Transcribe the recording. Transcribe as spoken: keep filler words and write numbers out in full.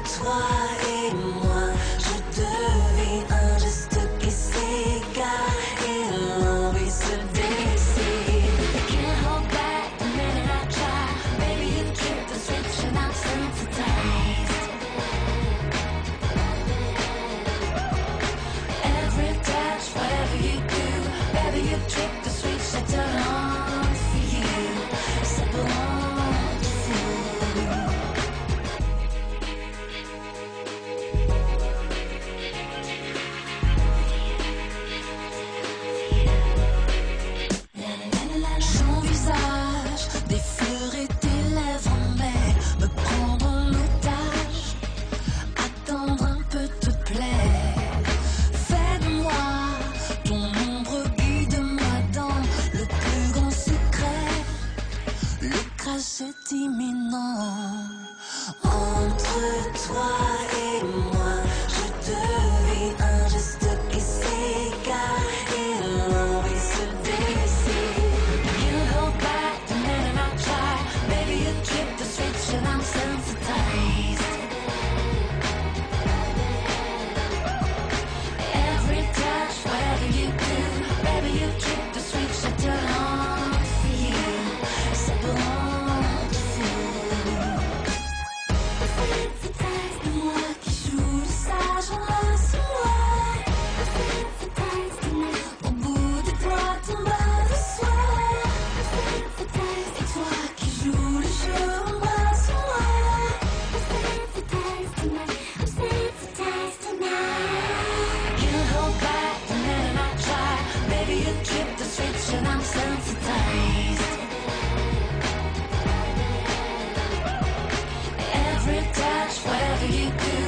toi et moi, je devine un geste qui s'égare et l'envie se décide. Can't hold back the minute I try. Baby, you trip the switch and I'm sensitized. Every touch, whatever you do, baby, you trip the switch that turn on for you. Ça peut rendre fou. J'envisage d'effleurer tes lèvres mais me prendre en otage. Attendre un peu te plaît. Fais de moi ton ombre, guide-moi dans le plus grand secret. Le crash est imminent. Entre toi et moi, je devine un geste qui s'égare et l'envie se décide. You hold back the minute I try. Baby, you trip the switch and I'm sensitized. Every touch, whatever you do, baby, you trip the switch that turn on for you. Ça peut rendre fou. Sensitized, moi qui joue le sage, enlace-moi. Sensitized, au bout des doigts, ton bas de soie. Sensitized, et toi qui joues le jeu, embrasse-moi. Sensitized tonight, I'm sensitized tonight. You hold back the minute I try. Baby, you trip the switch and I'm sensitized. Every touch, whatever you do,